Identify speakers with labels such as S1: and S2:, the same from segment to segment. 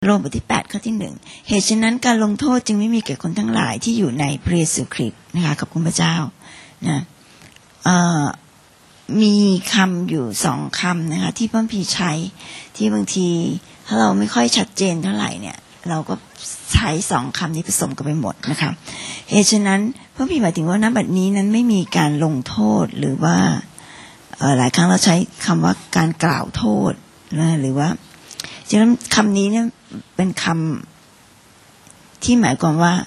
S1: โรมบทที่8ข้อที่1เหตุฉะนั้นการลงโทษจึงไม่มีแก่คนทั้งหลายที่อยู่ในพระเยซูคริสต์นะคะกับคุณพระเจ้านะมีคำอยู่2คำนะคะที่พระคัมภีร์ใช้ที่บางทีถ้าเราไม่ค่อยชัดเจนเท่าไหร่เนี่ยเราก็ใช้2คำนี้ผสมกันไปหมดนะคะเหตุฉะนั้นพระคัมภีร์หมายถึงว่าณบัดนี้นั้นไม่มีการลงโทษหรือว่าหลายครั้งเราใช้คำว่าการกล่าวโทษนะหรือว่าฉะนั้นคำนี้เนี่ยเป็นคำที่หมายความว่า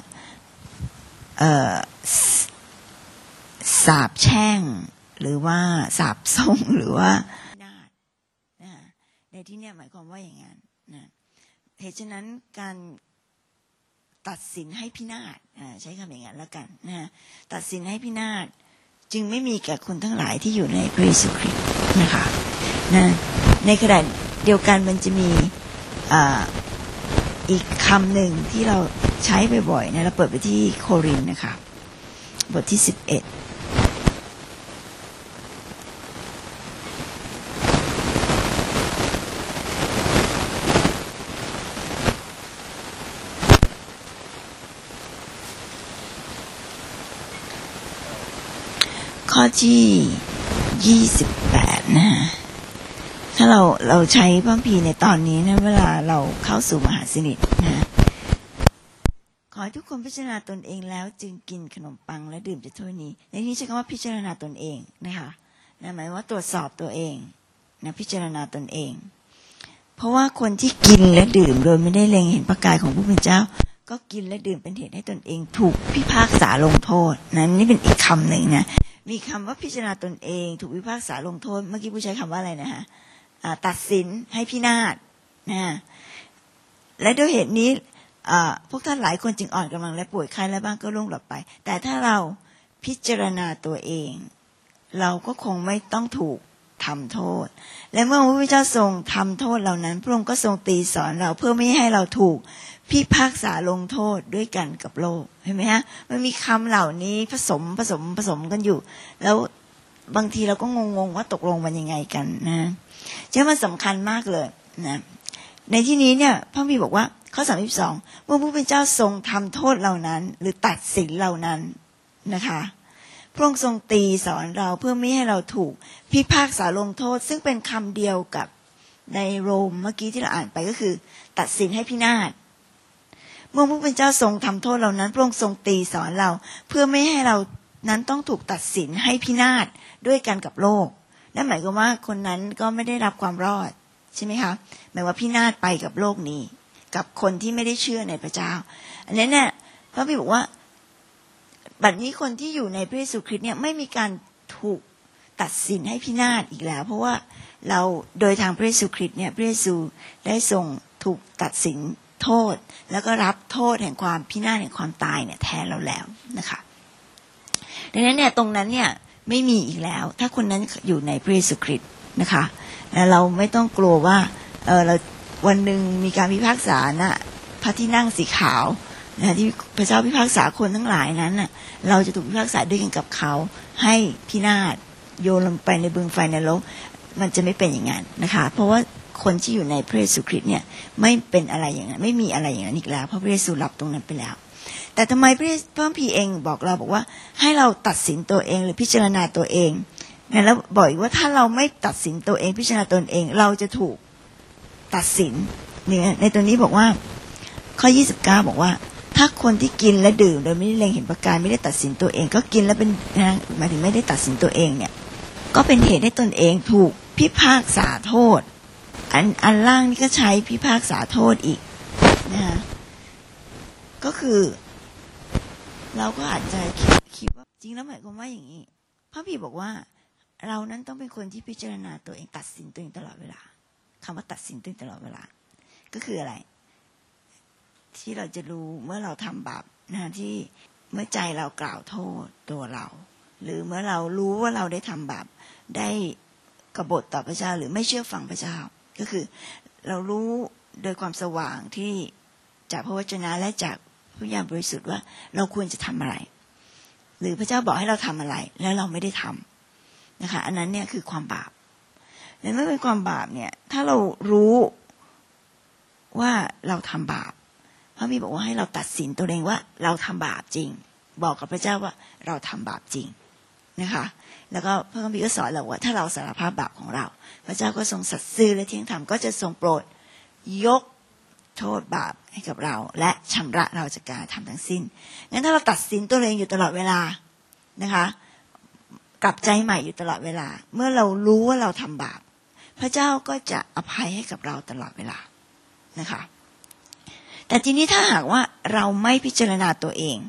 S1: สาปแช่งหรือว่าสาปส่งหรือว่านาฏในที่นี้หมายความว่าอย่างนั้นนะเหตุฉะนั้นการตัดสินให้พินาศใช้คำอย่างนั้นแล้วกันนะตัดสินให้พินาศจึงไม่มีแก่คนทั้งหลายที่อยู่ในพระเยซูคริสต์นะคะนะในขณะเดียวกันมันจะมีอีกคำหนึ่งที่เราใช้บ่อยๆนะเราเปิดไปที่โครินธ์นะคะบทที่11ข้อที่28นะถ้าเราใช้พระคัมภีร์ในตอนนี้นะเวลาเราเข้าสู่มหาสนิทนะขอให้ทุกคนพิจารณาตนเองแล้วจึงกินขนมปังและดื่มจากถ้วยนี้ในที่นี้ใช้คำว่าพิจารณาตนเองนะคะนะหมายว่าตรวจสอบตัวเองนะพิจารณาตนเองเพราะว่าคนที่กินและดื่มโดยไม่ได้เล็งเห็นพระกายของผู้เป็นเจ้าก็กินและดื่มเป็นเหตุให้ตนเองถูกพิพากษาลงโทษนะนี่เป็นอีกคำหนึ่งนะมีคำว่าพิจารณาตนเองถูกพิพากษาลงโทษเมื่อกี้ผู้ใช้คำว่าอะไรนะฮะตัดสินให้พินาศนะและด้วยเหตุนี้พวกท่านหลายคนจึงอ่อนกำลังและป่วยไข้และบ้างก็ล่วงหลับไปแต่ถ้าเราพิจารณาตัวเองเราก็คงไม่ต้องถูกทำโทษและเมื่อพระพุทธเจ้าทรงทำโทษเหล่านั้นพระองค์ก็ทรงตีสอนเราเพื่อไม่ให้เราถูกพิพากษาลงโทษด้วยกันกับโลกเห็นไหมฮะมันมีคำเหล่านี้ผสมกันอยู่แล้วบางทีเราก็งงว่าตกลงมันยังไงกันนะฉะนั้นมันสำคัญมากเลยนะในที่นี้เนี่ยพระคัมภีร์บอกว่าข้อ32เมื่อพระผู้เป็นเจ้าทรงทำโทษเหล่านั้นหรือตัดสินเหล่านั้นนะคะพระองค์ทรงตีสอนเราเพื่อไม่ให้เราถูกพิพากษาลงโทษซึ่งเป็นคำเดียวกับในโรมเมื่อกี้ที่เราอ่านไปก็คือตัดสินให้พินาศเมื่อพระผู้เป็นเจ้าทรงทำโทษเหล่านั้นพระองค์ทรงตีสอนเราเพื่อไม่ให้เรานั้นต้องถูกตัดสินให้พินาศด้วยกันกับโลกนั่นหมายความว่าคนนั้นก็ไม่ได้รับความรอดใช่ไหมคะหมายว่าพินาศไปกับโลกนี้กับคนที่ไม่ได้เชื่อในพระเจ้าอันนี้เนี่ยพระบิดาบอกว่าบัดนี้คนที่อยู่ในพระเยซูคริสต์เนี่ยไม่มีการถูกตัดสินให้พินาศอีกแล้วเพราะว่าเราโดยทางพระเยซูคริสต์เนี่ยพระเยซูได้ทรงถูกตัดสินโทษแล้วก็รับโทษแห่งความพินาศแห่งความตายเนี่ยแทนเราแล้วนะคะดังนั้นเนี่ยตรงนั้นเนี่ยไม่มีอีกแล้วถ้าคนนั้นอยู่ในพระเยซูคริสต์นะคะเราไม่ต้องกลัวว่าเราวันหนึ่งมีการพิพากษานะพระที่นั่งสีขาวนะที่พระเจ้าพิพากษาคนทั้งหลายนั้นน่ะเราจะถูกพิพากษาด้วยกันกับเขาให้พินาศโยนลงไปในบึงไฟนรกมันจะไม่เป็นอย่างนั้นนะคะเพราะว่าคนที่อยู่ในพระเยซูคริสต์เนี่ยไม่เป็นอะไรอย่างนั้นไม่มีอะไรอย่างนั้นอีกแล้วเพราะพระเยซูรับตรงนั้นไปแล้วแต่ทำไมพระคัมภีร์เองบอกเราบอกว่าให้เราตัดสินตัวเองหรือพิจารณาตัวเองนะแล้วบอกว่าถ้าเราไม่ตัดสินตัวเองพิจารณาตนเองเราจะถูกตัดสินเนี่ยในตัวนี้บอกว่าข้อ29บอกว่าถ้าคนที่กินและดื่มโดยไม่ได้เล็งเห็นประการไม่ได้ตัดสินตัวเองก็กินแล้วเป็นนะหมายถึงไม่ได้ตัดสินตัวเองเนี่ยก็เป็นเหตุให้ตนเองถูกพิพากษาโทษอันล่างนี่ก็ใช้พิพากษาโทษอีกนะก็คือเราก็อาจจะคิดว่าจริงแล้วหมายความว่าอย่างนี้พระบิดาบอกว่าเรานั้นต้องเป็นคนที่พิจารณาตัวเองตัดสินตัวเองตลอดเวลาคำว่าตัดสินตัวเองตลอดเวลาก็คืออะไรที่เราจะรู้เมื่อเราทำบาปนะที่เมื่อใจเรากล่าวโทษตัวเราหรือเมื่อเรารู้ว่าเราได้ทำบาปได้กบฏต่อพระเจ้าหรือไม่เชื่อฟังพระเจ้าก็คือเรารู้โดยความสว่างที่จากพระวจนะและจากพระวิญญาณบริสุทธิ์ว่าเราควรจะทำอะไรหรือพระเจ้าบอกให้เราทำอะไรแล้วเราไม่ได้ทำนะคะอันนั้นเนี่ยคือความบาปและเมื่อเป็นความบาปเนี่ยถ้าเรารู้ว่าเราทำบาปพระบิดาบอกว่าให้เราตัดสินตัวเองว่าเราทำบาปจริงบอกกับพระเจ้าว่าเราทำบาปจริงนะคะแล้วก็พระคัมภีร์ก็สอนเราว่าถ้าเราสารภาพบาปของเราพระเจ้าก็ทรงสัตย์ซื่อและเที่ยงธรรมก็จะทรงโปรดยกโทษบาปให้กับเราและชำระเราจากการทำทั้งสิ้นงั้นถ้าเราตัดสินตัวเองอยู่ตลอดเวลานะคะกลับใจใหม่อยู่ตลอดเวลาเมื่อเรารู้ว่าเราทำบาปพระเจ้าก็จะอภัยให้กับเราตลอดเวลานะคะแต่ทีนี้ถ้าหากว่าเราไม่พิจารณาตัวเอง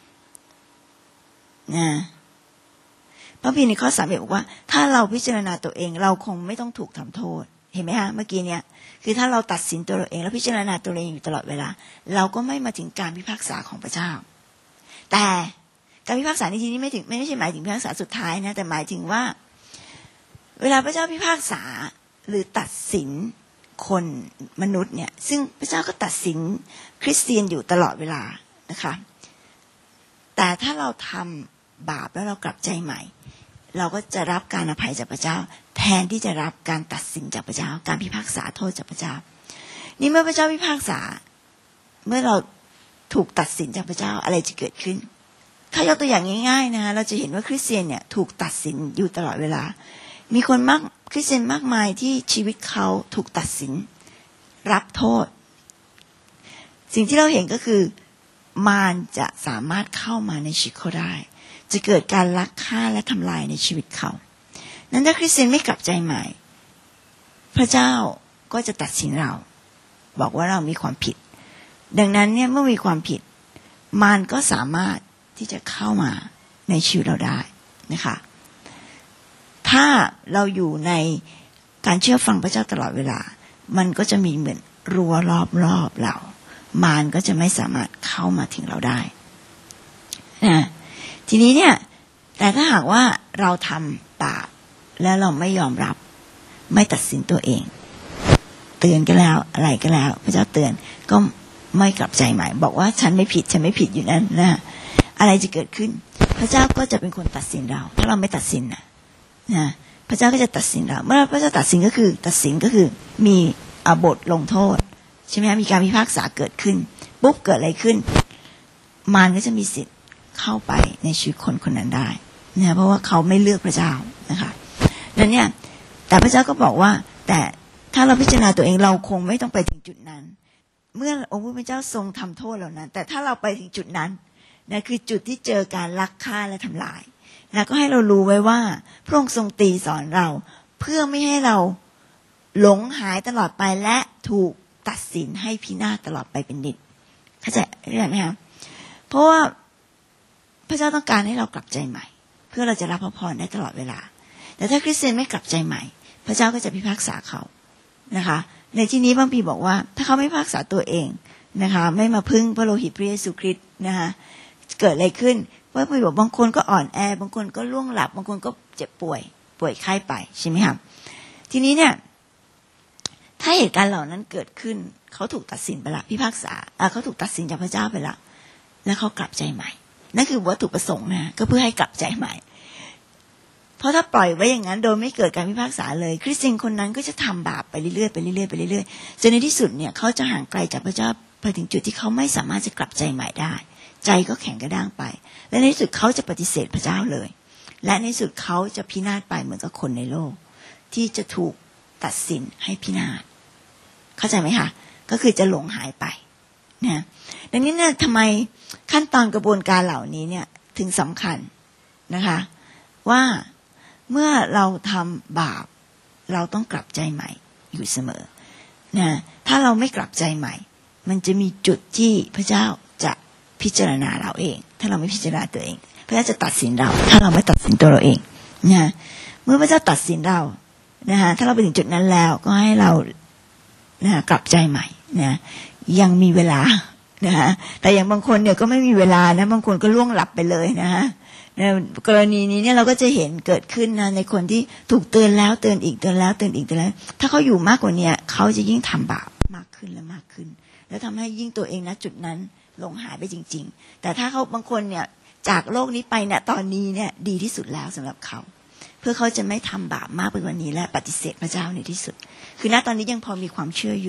S1: นะพระพีในข้อ3บอกว่าถ้าเราพิจารณาตัวเองเราคงไม่ต้องถูกทำโทษเห็นไหมฮะเมื่อกี้เนี่ยคือถ้าเราตัดสินตัวเราเองแล้วพิจารณาตัวเองอยู่ตลอดเวลาเราก็ไม่มาถึงการพิพากษาของพระเจ้าแต่การพิพากษาในที่นี้ไม่ใช่หมายถึงพิพากษาสุดท้ายนะแต่หมายถึงว่าเวลาพระเจ้าพิพากษาหรือตัดสินคนมนุษย์เนี่ยซึ่งพระเจ้าก็ตัดสินคริสเตียนอยู่ตลอดเวลานะคะแต่ถ้าเราทำบาปแล้วเรากลับใจใหม่เราก็จะรับการอภัยจากพระเจ้าแทนที่จะรับการตัดสินจากพระเจ้าการพิพากษาโทษจากพระเจ้านี่เมื่อพระเจ้าพิพากษาเมื่อเราถูกตัดสินจากพระเจ้าอะไรจะเกิดขึ้นถ้ายกตัวอย่างง่ายๆนะคะเราจะเห็นว่าคริสเตียนเนี่ยถูกตัดสินอยู่ตลอดเวลามีคนคริสเตียนมากมายที่ชีวิตเขาถูกตัดสินรับโทษสิ่งที่เราเห็นก็คือมารจะสามารถเข้ามาในชีวิตเขาได้จะเกิดการลักฆ่าและทำลายในชีวิตเขานั้นถ้าคริสเตียนไม่กลับใจใหม่พระเจ้าก็จะตัดสินเราบอกว่าเรามีความผิดดังนั้นเนี่ยเมื่อมีความผิดมารก็สามารถที่จะเข้ามาในชีวิตเราได้นะคะถ้าเราอยู่ในการเชื่อฟังพระเจ้าตลอดเวลามันก็จะมีเหมือนรั้วรอบเรามารก็จะไม่สามารถเข้ามาถึงเราได้นะทีนี้เนี่ยแต่ถ้าหากว่าเราทำบาปแล้วเราไม่ยอมรับไม่ตัดสินตัวเองเตือนก็แล้วอะไรก็แล้วพระเจ้าเตือนก็ไม่กลับใจใหม่บอกว่าฉันไม่ผิดอยู่นั่นนะอะไรจะเกิดขึ้นพระเจ้าก็จะเป็นคนตัดสินเราถ้าเราไม่ตัดสินนะพระเจ้าก็จะตัดสินเราเมื่อพระเจ้าตัดสินก็คือมีบทลงโทษใช่ไหมมีการพิพากษาเกิดขึ้นปุ๊บเกิดอะไรขึ้นมารก็จะมีสิทธิ์เข้าไปในชีวิตคนคนนั้นได้นะเพราะว่าเขาไม่เลือกพระเจ้านะคะดังนั้นเนี่ยแต่พระเจ้าก็บอกว่าแต่ถ้าเราพิจารณาตัวเองเราคงไม่ต้องไปถึงจุดนั้นเมื่อองค์พระเจ้าทรงทำโทษเหล่านั้นแต่ถ้าเราไปถึงจุดนั้นนะคือจุดที่เจอการลักฆ่าและทำลายนะก็ให้เรารู้ไว้ว่าพระองค์ทรงตีสอนเราเพื่อไม่ให้เราหลงหายตลอดไปและถูกตัดสินให้พินาศตลอดไปเป็นนิจเข้าใจไหมคะเพราะว่าพระเจ้าต้องการให้เรากลับใจใหม่เพื่อเราจะรับพระพรได้ตลอดเวลาแต่ถ้าคริสเตียนไม่กลับใจใหม่พระเจ้าก็จะพิพากษาเขานะคะในที่นี้พระคัมภีร์บอกว่าถ้าเขาไม่พิพากษาตัวเองนะคะไม่มาพึ่งพระโลหิตพระเยซูคริสต์นะคะเกิดอะไรขึ้นพระคัมภีร์บอกบางคนก็อ่อนแอบางคนก็ล่วงหลับบางคนก็เจ็บป่วยไข้ไปใช่ไหมครับทีนี้เนี่ยถ้าเหตุการณ์เหล่านั้นเกิดขึ้นเขาถูกตัดสินไปละพิพากษาเขาถูกตัดสินจากพระเจ้าไปละแล้วเขากลับใจใหม่นั่นคือวัตถุประสงค์นะก็เพื่อให้กลับใจใหม่เพราะถ้าปล่อยไว้อย่างนั้นโดยไม่เกิดการพิพากษาเลยคริสเตียนคนนั้นก็จะทำบาปไปเรื่อยๆจนในที่สุดเนี่ยเขาจะห่างไกลจากพระเจ้าไปถึงจุดที่เขาไม่สามารถจะกลับใจใหม่ได้ใจก็แข็งกระด้างไปและในที่สุดเขาจะปฏิเสธพระเจ้าเลยและในที่สุดเขาจะพินาศไปเหมือนกับคนในโลกที่จะถูกตัดสินให้พินาศเข้าใจไหมคะก็คือจะหลงหายไปนะดังนี้เนี่ยทำไมขั้นตอนกระบวนการเหล่านี้เนี่ยถึงสำคัญนะคะว่าเมื่อเราทำบาปเราต้องกลับใจใหม่อยู่เสมอนะถ้าเราไม่กลับใจใหม่มันจะมีจุดที่พระเจ้าจะพิจารณาเราเองถ้าเราไม่พิจารณาตัวเองพระเจ้าจะตัดสินเราถ้าเราไม่ตัดสินตัวเราเองนะเมื่อพระเจ้าตัดสินเรานะคะถ้าเราไปถึงจุดนั้นแล้วก็ให้เรานะกลับใจใหม่นะยังมีเวลานะคะแต่อย่างบางคนเนี่ยก็ไม่มีเวลานะบางคนก็ล่วงหลับไปเลยนะคะในกรณีนี้เนี่ยเราก็จะเห็นเกิดขึ้นนะในคนที่ถูกเตือนแล้วเตือนอีกถ้าเขาอยู่มากกว่านี้เขาจะยิ่งทำบาปมากขึ้นแล้วทำให้ยิ่งตัวเองณจุดนั้นหลงหายไปจริงๆแต่ถ้าเขาบางคนเนี่ยจากโลกนี้ไปเนี่ยตอนนี้เนี่ยดีที่สุดแล้วสำหรับเขาเพื่อเขาจะไม่ทำบาปมากไปกว่านี้และปฏิเสธพระเจ้าในที่สุดคือณตอนนี้ยังพอมีความเชื่ออยู่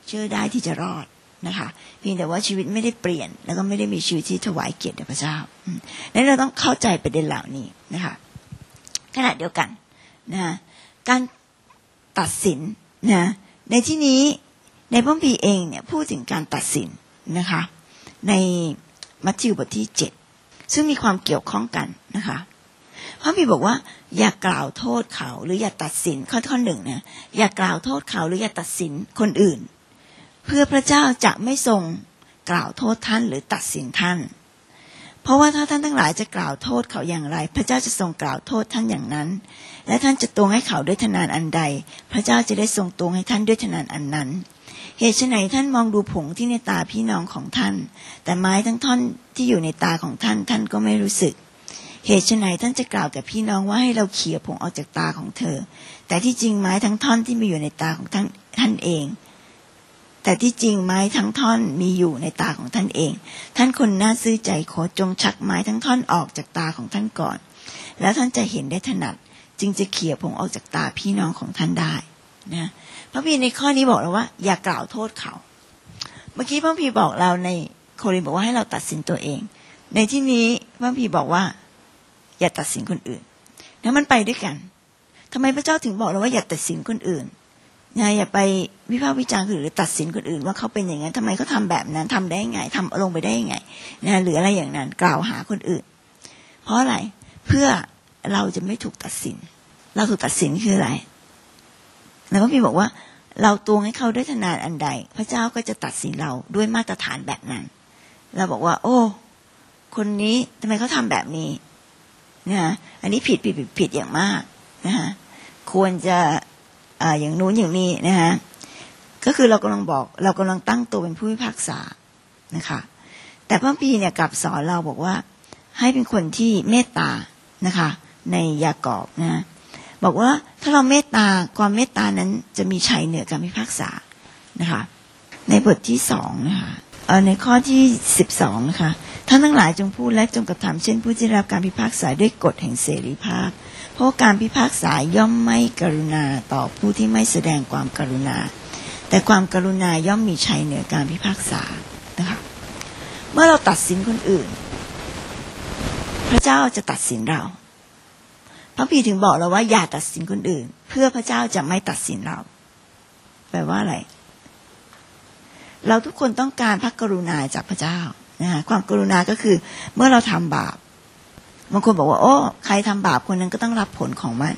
S1: เชื่อได้ที่จะรอดนะคะเพียงแต่ว่าชีวิตไม่ได้เปลี่ยนแล้วก็ไม่ได้มีชีวิตที่ถวายเกียรติแด่พระเจ้านั้นเราต้องเข้าใจประเด็นเหล่านี้นะคะขณะเดียวกันนะการตัดสินนะในที่นี้ในพระคัมภีร์เองเนี่ยพูดถึงการตัดสินนะคะในมัทธิวบทที่7ซึ่งมีความเกี่ยวข้องกันนะคะพระคัมภีร์บอกว่าอย่ากล่าวโทษเขาหรืออย่าตัดสินข้อหนึ่งนะอย่ากล่าวโทษเขาหรืออย่าตัดสินคนอื่นเพื่อพระเจ้าจะไม่ทรงกล่าวโทษท่านหรือตัดสินท่านเพราะว่าถ้าท่านทั้งหลายจะกล่าวโทษเขาอย่างไรพระเจ้าจะทรงกล่าวโทษท่านอย่างนั้นและท่านจะตวงให้เขาด้วยทนานอันใดพระเจ้าจะได้ทรงตวงให้ท่านด้วยทนานอันนั้นเหตุไฉนท่านมองดูผงที่ในตาพี่น้องของท่านแต่ไม้ทั้งท่อนที่อยู่ในตาของท่านท่านก็ไม่รู้สึกเหตุไฉนท่านจะกล่าวแก่พี่น้องว่าให้เราเขี่ยผงออกจากตาของเธอแต่ที่จริงไม้ทั้งท่อนที่มีอยู่ในตาของท่านเองแต่ที่จริงไม้ทั้งท่อนมีอยู่ในตาของท่านเองท่านคนน่าซื่อใจขอจงชักไม้ทั้งท่อนออกจากตาของท่านก่อนแล้วท่านจะเห็นได้ถนัดจึงจะเขี่ยผงออกจากตาพี่น้องของท่านได้นะพระพีในข้อนี้บอกเราว่าอย่ากล่าวโทษเขาเมื่อกี้พระพีบอกเราในโครินธ์บอกว่าให้เราตัดสินตัวเองในที่นี้พระพีบอกว่าอย่าตัดสินคนอื่นแล้วมันไปด้วยกันทำไมพระเจ้าถึงบอกเราว่าอย่าตัดสินคนอื่นอย่าไปวิพากษ์วิจารณ์หรือตัดสินคนอื่นว่าเขาเป็นอย่างนั้นทำไมเขาทำแบบนั้นทำได้ไงทำลงไปได้ไงนะหรืออะไรอย่างนั้นกล่าวหาคนอื่นเพราะอะไรเพื่อเราจะไม่ถูกตัดสินเราถูกตัดสินคืออะไรแล้วก็พี่บอกว่าเราตวงให้เขาด้วยทนานอันใดพระเจ้าก็จะตัดสินเราด้วยมาตรฐานแบบนั้นเราบอกว่าโอ้คนนี้ทำไมเขาทำแบบนี้นะอันนี้ผิดอย่างมากนะฮะควรจะอย่างนู้นอย่างนี้นะฮะก็คือเรากำลังตั้งตัวเป็นผู้พิพากษานะคะแต่พระคัมภีร์เนี่ยกลับสอนเราบอกว่าให้เป็นคนที่เมตตานะคะในยากอบนะบอกว่าถ้าเราเมตตาความเมตตานั้นจะมีชัยเหนือการพิพากษานะคะในบทที่2นะคะในข้อที่12นะคะท่านทั้งหลายจงพูดและจงกระทำเช่นผู้ที่รับการพิพากษาด้วยกฎแห่งเสรีภาพเพราะการพิพากษาย่อมไม่กรุณาต่อผู้ที่ไม่แสดงความกรุณาแต่ความกรุณาย่อมมีชัยเหนือการพิพากษานะคะเมื่อเราตัดสินคนอื่นพระเจ้าจะตัดสินเราพระพีถึงบอกเราว่าอย่าตัดสินคนอื่นเพื่อพระเจ้าจะไม่ตัดสินเราแปลว่าอะไรเราทุกคนต้องการพระกรุณาจากพระเจ้านะคะความกรุณาก็คือเมื่อเราทำบาปบางคนบอกว่าโอ้ใครทำบาปคนนั้นก็ต้องรับผลของมัน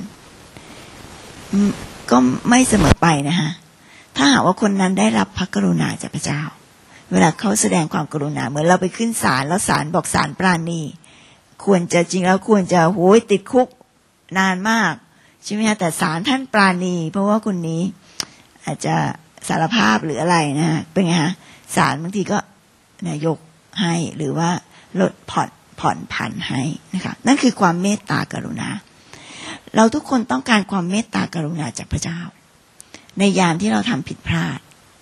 S1: ก็ไม่เสมอไปนะฮะถ้าหากว่าคนนั้นได้รับพระกรุณาจากพระเจ้าเวลาเขาแสดงความกรุณาเหมือนเราไปขึ้นศาลแล้วศาลบอกศาลปราณีควรจะจริงแล้วควรจะโหยติดคุกนานมากใช่ไหมฮะแต่ศาลท่านปราณีเพราะว่าคนนี้อาจจะสารภาพหรืออะไรนะเป็นไงฮะศาลบางทีก็ยกให้หรือว่าลดผ่อนผันให้นะคะนั่นคือความเมตตากรุณาเราทุกคนต้องการความเมตตากรุณาจากพระเจ้าในยามที่เราทำผิดพลาด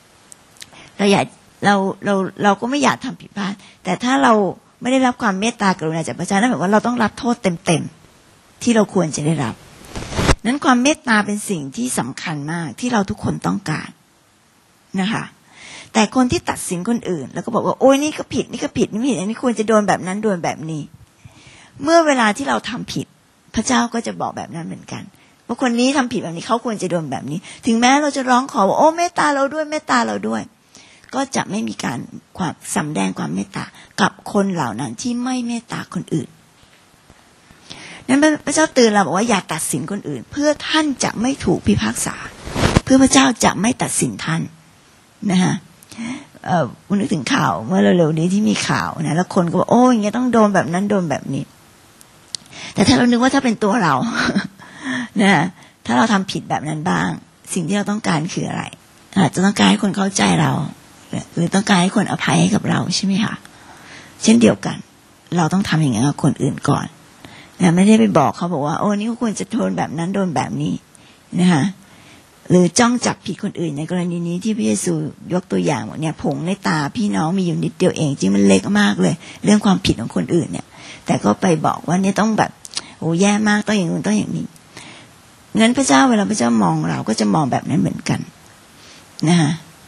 S1: เราก็ไม่อยากทำผิดพลาดแต่ถ้าเราไม่ได้รับความเมตตากรุณาจากพระเจ้านั่นหมายว่าเราต้องรับโทษเต็มๆที่เราควรจะได้รับนั้นความเมตตาเป็นสิ่งที่สำคัญมากที่เราทุกคนต้องการนะคะแต่คนที่ตัดสินคนอื่นแล้วก็บอกว่าโอ้ยนี่ก็ผิดนี่ก็ผิดนี่ผิดอันนี้ควรจะโดนแบบนั้นโดนแบบนี้เมื่อเวลาที่เราทำผิดพระเจ้าก็จะบอกแบบนั้นเหมือนกันว่าคนนี้ทำผิดแบบนี้เขาควรจะโดนแบบนี้ถึงแม้เราจะร้องขอว่าโอ้เมตตาเราด้วยเมตตาเราด้วยก็จะไม่มีการความสำแดงความเมตตากับคนเหล่านั้นที่ไม่เมตตาคนอื่นนั้นพระเจ้าเตือนเราบอกว่าอย่าตัดสินคนอื่นเพื่อท่านจะไม่ถูกพิพากษาเพื่อพระเจ้าจะไม่ตัดสินท่านนะฮะคุณนึกถึงข่าวเมื่อเร็วๆนี้ที่มีข่าวนะแล้วคนก็บอกโอ้ยอย่างเงี้ยต้องโดนแบบนั้นโดนแบบนี้แต่ถ้าเรานึกว่าถ้าเป็นตัวเรา นะถ้าเราทำผิดแบบนั้นบ้างสิ่งที่เราต้องการคืออะไรอาจจะต้องการให้คนเข้าใจเราหรือต้องการให้คนอภัยให้กับเราใช่ไหมคะเช่นเดียวกันเราต้องทำอย่างนั้นกับคนอื่นก่อนนะไม่ได้ไปบอกเขาบอกว่าโอ้นี่เขาควรจะโดนแบบนั้นโดนแบบนี้นะคะหรือจ้องจับผิดคนอื่นในกรณีนี้ที่พระเยซูยกตัวอย่างว่าเนี่ยผงในตาพี่น้องมีอยู่นิดเดียวเองจริงมันเล็กมากเลยเรื่องความผิดของคนอื่นเนี่ยแต่ก็ไปบอกว่าเนี่ยต้องแบบโอ้แย่มากต้องอย่างนู้นต้องอย่างนี้งั้นพระเจ้าเวลาพระเจ้ามองเราก็จะมองแบบนั้นเหมือนกันนะคะ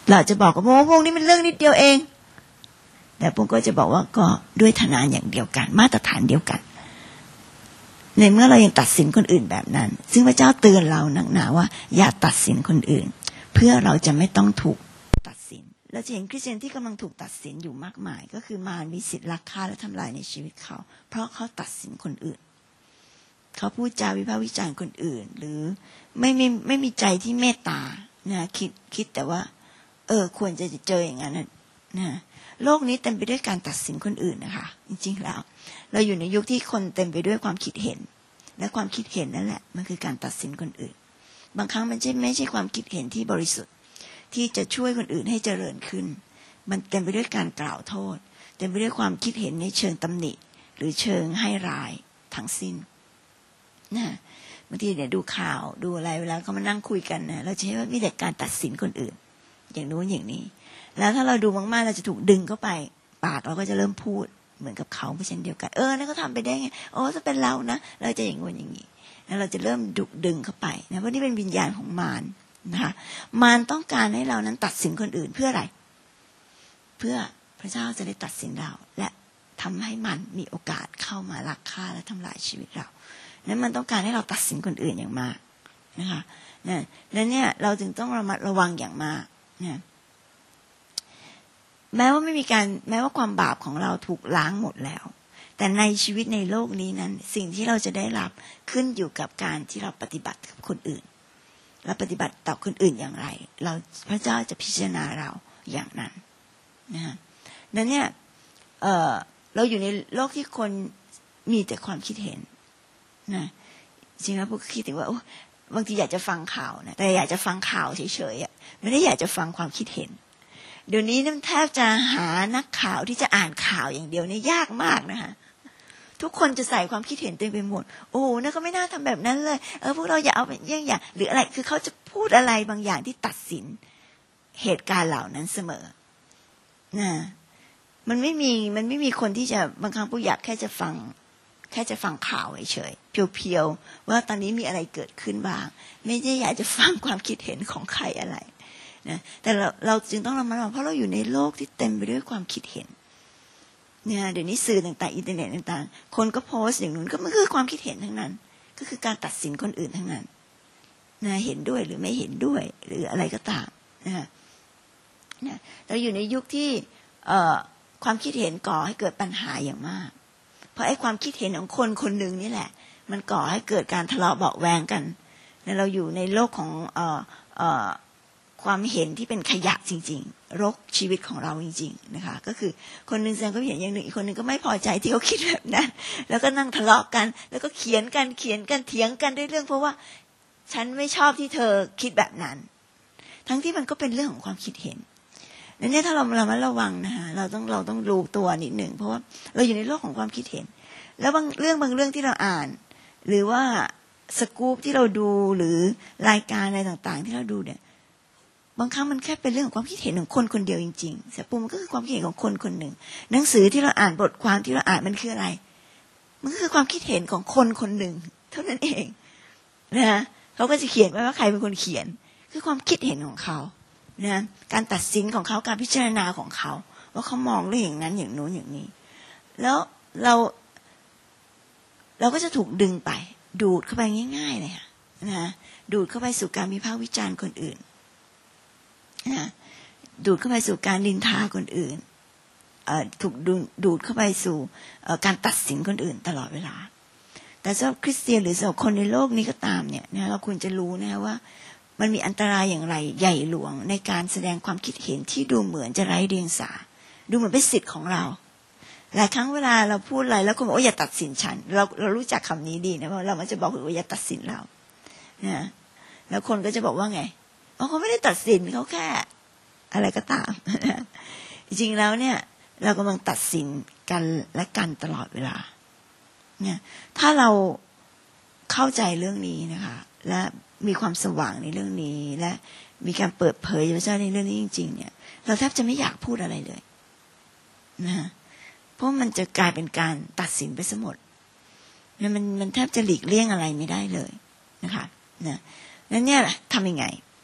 S1: เราจะบอกว่าพวกนี้เป็นเรื่องนิดเดียวเองแต่พวกก็จะบอกว่าก็ด้วยฐานะอย่างเดียวกันมาตรฐานเดียวกันในเมื่อเรายังตัดสินคนอื่นแบบนั้นซึ่งพระเจ้าเตือนเราหนักหนาว่าอย่าตัดสินคนอื่นเพื่อเราจะไม่ต้องถูกตัดสินเราจะเห็นคริสเตียนที่กำลังถูกตัดสินอยู่มากมายก็คือมารมีสิทธิ์ลักฆ่าและทำลายในชีวิตเขาเพราะเขาตัดสินคนอื่นเขาพูดจาวิพากษ์วิจารณ์คนอื่นหรือไม่มีใจที่เมตตานะคิดแต่ว่าควรจะเจออย่างนั้นนะโลกนี้เต็มไปด้วยการตัดสินคนอื่นนะคะจริงๆแล้วเราอยู่ในยุคที่คนเต็มไปด้วยความคิดเห็นและความคิดเห็นนั่นแหละมันคือการตัดสินคนอื่นบางครั้งมันไม่ใช่ความคิดเห็นที่บริสุทธิ์ที่จะช่วยคนอื่นให้เจริญขึ้นมันเต็มไปด้วยการกล่าวโทษเต็มไปด้วยความคิดเห็นในเชิงตำหนิหรือเชิงให้ร้ายทั้งสิ้นนะบางทีเนี่ยดูข่าวดูอะไรเวลาเขามานั่งคุยกันนะเราจะเห็นว่ามีแต่การตัดสินคนอื่นอย่างนู้นอย่างนี้แล้วถ้าเราดูมากๆเราจะถูกดึงเข้าไปปากเราก็จะเริ่มพูดเหมือนกับเขาเช่นเดียวกันนั่นเขาทำไปได้ไงถ้าเป็นเรานะเราจะอย่างงู้นอย่างนี้แล้วเราจะเริ่มดึงเข้าไปนะเพราะนี่เป็นวิญญาณของมารนะคะมารต้องการให้เรานั้นตัดสินคนอื่นเพื่ออะไรเพื่อพระเจ้าจะได้ตัดสินเราและทำให้มันมีโอกาสเข้ามาลักฆ่าและทำลายชีวิตเรานั้นมันต้องการให้เราตัดสินคนอื่นอย่างมากนะคะนั้นเนี่ยเราจึงต้องระมัดระวังอย่างมากนะแม้ว่าความบาปของเราถูกล้างหมดแล้วแต่ในชีวิตในโลกนี้นั้นสิ่งที่เราจะได้รับขึ้นอยู่กับการที่เราปฏิบัติกับคนอื่นและปฏิบัติต่อคนอื่นอย่างไรพระเจ้าจะพิจารณาเราอย่างนั้นนะฮะนั้นเนี่ยเราอยู่ในโลกที่คนมีแต่ความคิดเห็นนะจริงๆแล้วพวกคิดถึงว่าบางทีอยากจะฟังข่าวนะแต่อยากจะฟังข่าวเฉยๆไม่ได้อยากจะฟังความคิดเห็นเดี๋ยวนี้แทบจะหานักข่าวที่จะอ่านข่าวอย่างเดียวนี่ยากมากนะคะทุกคนจะใส่ความคิดเห็นเต็มไปหมดนั่นก็ไม่น่าทำแบบนั้นเลยพวกเราอย่าเอาเป็นอย่างหรืออะไรคือเขาจะพูดอะไรบางอย่างที่ตัดสินเหตุการณ์เหล่านั้นเสมอนะมันไม่มีคนที่จะบางครั้งผู้อยากแค่จะฟังข่าวเฉยๆเพียวๆว่าตอนนี้มีอะไรเกิดขึ้นบ้างไม่ได้อยากจะฟังความคิดเห็นของใครอะไรนะแต่เราจึงต้องระมัดระวังเพราะเราอยู่ในโลกที่เต็มไปด้วยความคิดเห็นเนี่ยเดี๋ยวนี้สื่อต่างๆอินเทอร์เน็ตต่างๆคนก็โพสต์อย่างนู้นก็มันคือความคิดเห็นทั้งนั้นก็คือการตัดสินคนอื่นทั้งนั้นนะเห็นด้วยหรือไม่เห็นด้วยหรืออะไรก็ตามนะเราอยู่ในยุคที่ความคิดเห็นก่อให้เกิดปัญหาอย่างมากเพราะไอ้ความคิดเห็นของคนคนหนึ่งนี่แหละมันก่อให้เกิดการทะเลาะเบาะแวงกันแล้วเราอยู่ในโลกของความเห็นที่เป็นขยะจริงๆรกชีวิตของเราจริงๆนะคะก็คือคนนึงแสดงความเห็นอย่างหนึ่งอีกคนนึงก็ไม่พอใจที่เขาคิดแบบนั้นแล้วก็นั่งทะเลาะกันแล้วก็เถียงกันเถียงกันด้วยเรื่องเพราะว่าฉันไม่ชอบที่เธอคิดแบบนั้นทั้งที่มันก็เป็นเรื่องของความคิดเห็นนั่นเนี่ยถ้าเราระวังนะคะเราต้องรู้ตัวนิดหนึ่งเพราะว่าเราอยู่ในโลกของความคิดเห็นแล้วบางเรื่องที่เราอ่านหรือว่าสกู๊ปที่เราดูหรือรายการอะไรต่างๆที่เราดูเนี่ยบางครั้งมันแค่เป็นเรื่องของความคิดเห็นของคนคนเดียวจริงๆแต่ปุ๊บมันก็คือความคิดเห็นของคนคนหนึ่งหนังสือที่เราอ่านบทความที่เราอ่านมันคืออะไรมันก็คือความคิดเห็นของคนคนหนึ่งเท่านั้นเองนะเขาก็จะเขียนไว้ว่าใครเป็นคนเขียนคือความคิดเห็นของเขานะการตัดสินของเขาการพิจารณาของเขาว่าเขามองเรื่องอย่างนั้นอย่างโน้นอย่างนี้แล้วเราก็จะถูกดึงไปดูดเข้าไปง่ายๆเลยค่ะนะดูดเข้าไปสู่การวิพากษ์วิจารณ์คนอื่นนะดูดเข้าไปสู่การนินทาคนอื่นถูกดูดเข้าไปสู่การตัดสินคนอื่นตลอดเวลาแต่สำหรับคริสเตียนหรือสำหรับคนในโลกนี้ก็ตามเนี่ยนะเราควรจะรู้นะว่ามันมีอันตรายอย่างไรใหญ่หลวงในการแสดงความคิดเห็นที่ดูเหมือนจะไร้เดียงสาดูเหมือนเป็นสิทธิ์ของเราหลายครั้งเวลาเราพูดอะไรแล้วคนบอกว่าอย่าตัดสินฉันเรารู้จักคำนี้ดีนะเพราะเรามันจะบอกว่าอย่าตัดสินเรานะแล้วคนก็จะบอกว่าไงเขาไม่ได้ตัดสินเขาแค่อะไรก็ตามจริงๆแล้วเนี่ยเรากำลังตัดสินกันและกันตลอดเวลาเนี่ยถ้าเราเข้าใจเรื่องนี้นะคะและมีความสว่างในเรื่องนี้และมีการเปิดเผยพระเจ้าในเรื่องนี้จริงๆเนี่ยเราแทบจะไม่อยากพูดอะไรเลยนะเพราะมันจะกลายเป็นการตัดสินไปซะหมดมันแทบจะหลีกเลี่ยงอะไรไม่ได้เลยนะคะนะนั้นเนี่ยทำยังไง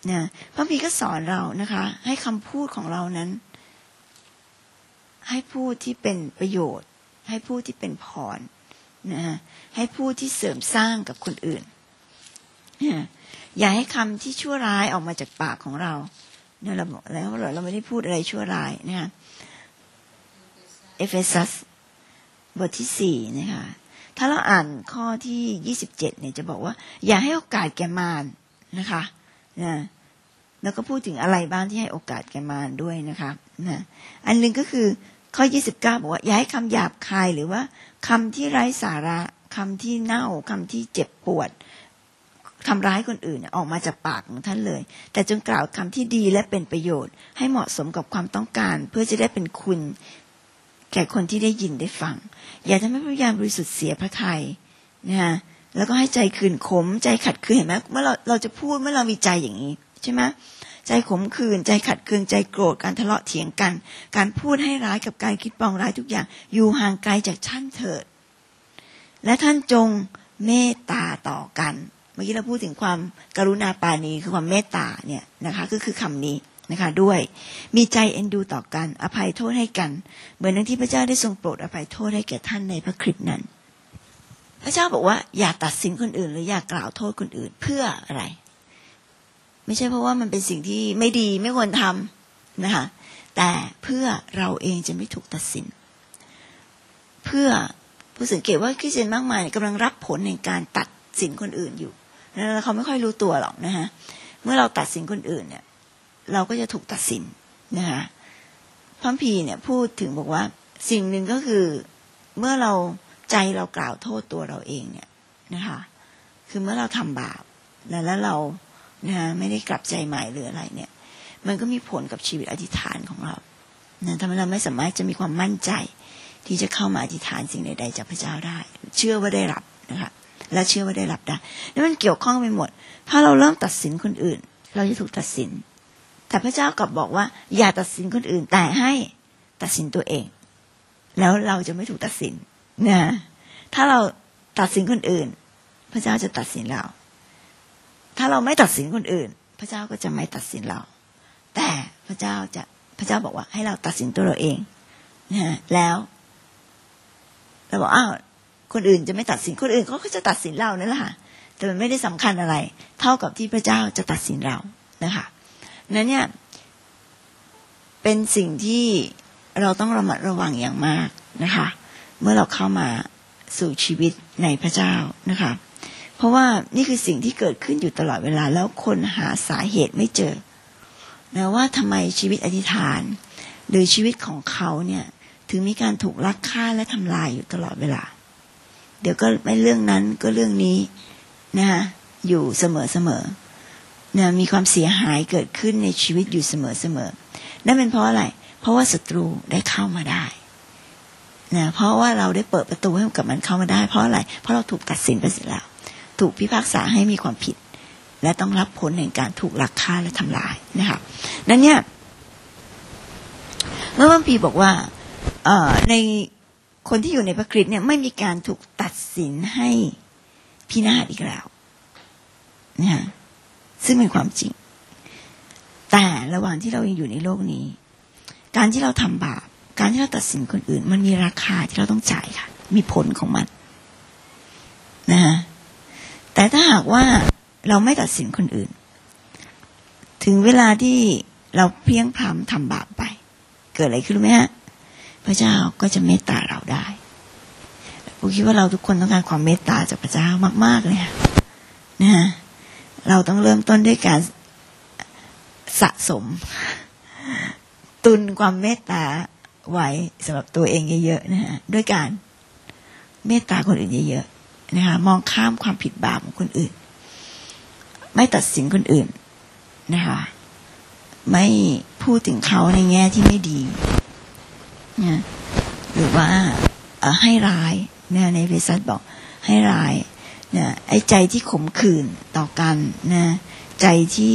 S1: นะพระพีก็สอนเรานะคะให้คำพูดของเรานั้นให้พูดที่เป็นประโยชน์ให้พูดที่เป็นพรนะให้พูดที่เสริมสร้างกับคนอื่นอย่าให้คำที่ชั่วร้ายออกมาจากปากของเราเนี่ยเราบอกแล้วเราไม่ได้พูดอะไรชั่วร้ายนะคะเอเฟซัสบทที่4นะคะถ้าเราอ่านข้อที่27เนี่ยจะบอกว่าอย่าให้โอกาสแก่มารนะคะนะแล้วก็พูดถึงอะไรบ้างที่ให้โอกาสแก่มารด้วยนะคะนะอันนึงก็คือข้อ29บอกว่าอย่าให้คำหยาบคายหรือว่าคำที่ไร้สาระคำที่เน่าคำที่เจ็บปวดทำร้ายคนอื่นออกมาจากปากของท่านเลยแต่จงกล่าวคำที่ดีและเป็นประโยชน์ให้เหมาะสมกับความต้องการเพื่อจะได้เป็นคุณแก่คนที่ได้ยินได้ฟังอย่าทำให้พระวิญญาณบริสุทธิ์เสียพระทัยนะแล้วก็ให้ใจขื่นขมใจขัดเคืองเห็นไหมเมื่อเราจะพูดเมื่อเรามีใจอย่างนี้ใช่ไหมใจขมขื่นใจขัดเคืองใจโกรธการทะเลาะเถียงกันการพูดให้ร้ายกับการคิดปองร้ายทุกอย่างอยู่ห่างไกลจากท่านเถิดและท่านจงเมตตาต่อกันเมื่อกี้เราพูดถึงความกรุณาปราณีคือความเมตตาเนี่ยนะคะก็คือคำนี้นะคะด้วยมีใจเอ็นดูต่อกันอภัยโทษให้กันเหมือนที่พระเจ้าได้ทรงโปรดอภัยโทษให้แก่ท่านในพระคริสต์นั้นพระเจ้าบอกว่าอย่าตัดสินคนอื่นหรืออย่ากล่าวโทษคนอื่นเพื่ออะไรไม่ใช่เพราะว่ามันเป็นสิ่งที่ไม่ดีไม่ควรทำนะคะแต่เพื่อเราเองจะไม่ถูกตัดสินเพื่อผู้สังเกตว่าคริสเตียนมากมายกำลังรับผลในการตัดสินคนอื่นอยู่แล้วเขาไม่ค่อยรู้ตัวหรอกนะคะเมื่อเราตัดสินคนอื่นเนี่ยเราก็จะถูกตัดสินนะคะพระคัมภีร์เนี่ยพูดถึงบอกว่าสิ่งหนึ่งก็คือเมื่อเราใจเรากล่าวโทษตัวเราเองเนี่ยนะคะคือเมื่อเราทำบาปแล้วเรานะไม่ได้กลับใจใหม่หรืออะไรเนี่ยมันก็มีผลกับชีวิตอธิษฐานของเรานะทำให้เราไม่สามารถจะมีความมั่นใจที่จะเข้ามาอธิษฐานสิ่งใดๆจากพระเจ้าได้เชื่อว่าได้รับนะคะและเชื่อว่าได้รับได้แล้วมันเกี่ยวข้องไปหมดถ้าเราเริ่มตัดสินคนอื่นเราจะถูกตัดสินแต่พระเจ้ากลับบอกว่าอย่าตัดสินคนอื่นแต่ให้ตัดสินตัวเองแล้วเราจะไม่ถูกตัดสินนะถ้าเราตัดสินคนอื่นพระเจ้าจะตัดสินเราถ้าเราไม่ตัดสินคนอื่นพระเจ้าก็จะไม่ตัดสินเราแต่พระเจ้าบอกว่าให้เราตัดสินตัวเราเองนะแล้วเราบอกอ้าวคนอื่นจะไม่ตัดสินคนอื่นเขาก็จะตัดสินเรานั่นแหละค่ะแต่มันไม่ได้สำคัญอะไรเท่ากับที่พระเจ้าจะตัดสินเรานะคะนั้นเนี่ยเป็นสิ่งที่เราต้องระมัดระวังอย่างมากนะคะเมื่อเราเข้ามาสู่ชีวิตในพระเจ้านะคะเพราะว่านี่คือสิ่งที่เกิดขึ้นอยู่ตลอดเวลาแล้วคนหาสาเหตุไม่เจอนะว่าทำไมชีวิตอธิษฐานหรือชีวิตของเขาเนี่ยถึงมีการถูกลักฆ่าและทำลายอยู่ตลอดเวลาเดี๋ยวก็ไม่เรื่องนั้นก็เรื่องนี้นะคะอยู่เสมอนะมีความเสียหายเกิดขึ้นในชีวิตอยู่เสมอนั่นเป็นเพราะอะไรเพราะว่าศัตรูได้เข้ามาได้นะเพราะว่าเราได้เปิดประตูให้กับมันเข้ามาได้เพราะอะไรเพราะเราถูกตัดสินไปเสร็จแล้วถูกพิพากษาให้มีความผิดและต้องรับผลในการถูกลักฆ่าและทำลายนะคะนั้นเนี่ยเมื่อพระคัมภีร์บอกว่าในคนที่อยู่ในพระคริสต์เนี่ยไม่มีการถูกตัดสินให้พินาศอีกแล้วนะซึ่งเป็นความจริงแต่ระหว่างที่เรายังอยู่ในโลกนี้การที่เราทำบาปการที่เราตัดสินคนอื่นมันมีราคาที่เราต้องจ่ายค่ะมีผลของมันนะแต่ถ้าหากว่าเราไม่ตัดสินคนอื่นถึงเวลาที่เราเพลียงพล้ำทำบาปไปเกิดอะไรขึ้นไหมฮะพระเจ้าก็จะเมตตาเราได้ผมคิดว่าเราทุกคนต้องการความเมตตาจากพระเจ้ามากๆเลยนะเราต้องเริ่มต้นด้วยการสะสมตุนความเมตตาไว้สำหรับตัวเองเยอะๆนะฮะด้วยการเมตตาคนอื่นเยอะๆนะคะมองข้ามความผิดบาปของคนอื่นไม่ตัดสินคนอื่นนะคะไม่พูดถึงเขาในแง่ที่ไม่ดีนะหรือว่าให้ร้ายนะในเวสัสบอกให้ร้ายนะไอ้ใจที่ขมขื่นต่อกันนะใจที่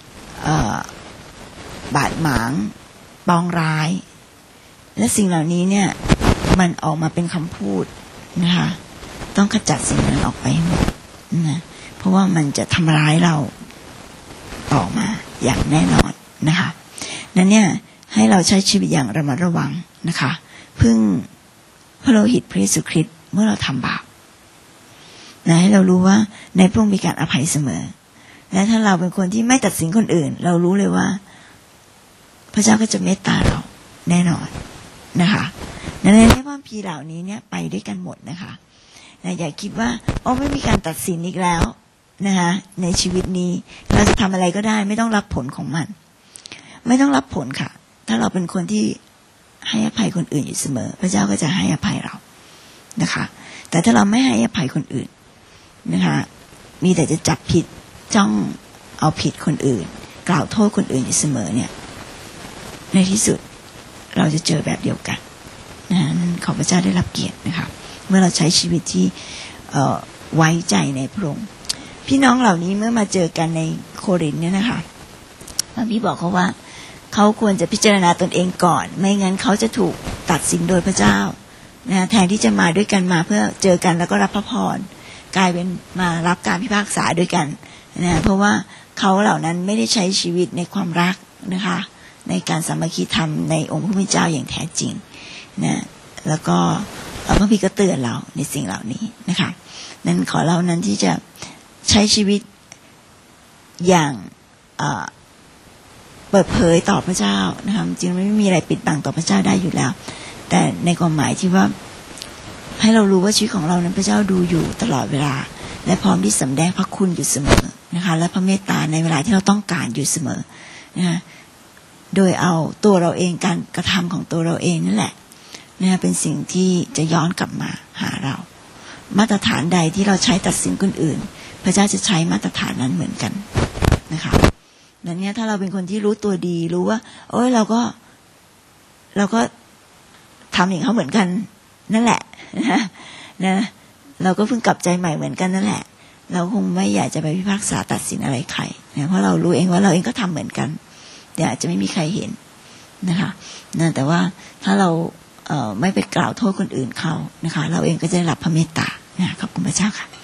S1: บาดหมางปองร้ายและสิ่งเหล่านี้เนี่ยมันออกมาเป็นคำพูดนะคะต้องขจัดสิ่งนั้นออกไปหมดนะเพราะว่ามันจะทำร้ายเราตต่อมาอย่างแน่นอนนะคะนั้นเนี่ยให้เราใช้ชีวิตอย่างระมัดระวังนะคะพึ่งพระโลหิตพระเยซูคริสต์เมื่อเราทำบาปนะให้เรารู้ว่าในพระองค์มีการอภัยเสมอและถ้าเราเป็นคนที่ไม่ตัดสินคนอื่นเรารู้เลยว่าพระเจ้าก็จะเมตตาเราแน่นอนนะคะในพระคัมภีร์เหล่านี้เนี่ยไปด้วยกันหมดนะคะอย่าคิดว่าไม่มีการตัดสินอีกแล้วนะคะในชีวิตนี้เราจะทำอะไรก็ได้ไม่ต้องรับผลของมันไม่ต้องรับผลค่ะถ้าเราเป็นคนที่ให้อภัยคนอื่นอยู่เสมอพระเจ้าก็จะให้อภัยเรานะคะแต่ถ้าเราไม่ให้อภัยคนอื่นนะคะมีแต่จะจับผิดจ้องเอาผิดคนอื่นกล่าวโทษคนอื่นอยู่เสมอเนี่ยในที่สุดเราจะเจอแบบเดียวกันนะนั่นขอพระเจ้าได้รับเกียรตินะคะเมื่อเราใช้ชีวิตที่ไว้ใจในพระองค์พี่น้องเหล่านี้เมื่อมาเจอกันในโครินธ์เนี่ยนะคะพี่บอกเขาว่าเขาควรจะพิจารณาตนเองก่อนไม่งั้นเขาจะถูกตัดสินโดยพระเจ้านะแทนที่จะมาด้วยกันมาเพื่อเจอกันแล้วก็รับพระพรกลายเป็นมารับการพิพากษาด้วยกันนะเพราะว่าเขาเหล่านั้นไม่ได้ใช้ชีวิตในความรักนะคะในการสามัคคีธรรมในองค์พระผู้เป็นเจ้าอย่างแท้จริงนะแล้วก็พระพี่ก็เตือนเราในสิ่งเหล่านี้นะคะนั้นขอเรานั้นที่จะใช้ชีวิตอย่างเปิดเผยต่อพระเจ้านะคะจริงไม่มีอะไรปิดบังต่อพระเจ้าได้อยู่แล้วแต่ในความหมายที่ว่าให้เรารู้ว่าชีวิตของเรานั้นพระเจ้าดูอยู่ตลอดเวลาและพร้อมที่สำแดงพระคุณอยู่เสมอนะคะและพระเมตตาในเวลาที่เราต้องการอยู่เสมอนะคะโดยเอาตัวเราเองการกระทำของตัวเราเองนั่นแหละนะเป็นสิ่งที่จะย้อนกลับมาหาเรามาตรฐานใดที่เราใช้ตัดสินคนอื่นพระเจ้าจะใช้มาตรฐานนั้นเหมือนกันนะคะนั้นเนี่ยถ้าเราเป็นคนที่รู้ตัวดีรู้ว่าเราก็ทำอย่างเขาเหมือนกันนั่นแหละนะเราก็เพิ่งกลับใจใหม่เหมือนกันนั่นแหละเราคงไม่อยากจะไปพิพากษาตัดสินอะไรใครนะเพราะเรารู้เองว่าเราเองก็ทำเหมือนกันแต่อาจจะไม่มีใครเห็นนะคะนะแต่ว่าถ้าเราไม่ไปกล่าวโทษคนอื่นเขานะคะเราเองก็จะได้รับพระเมตตานะขอบคุณพระเจ้าค่ะ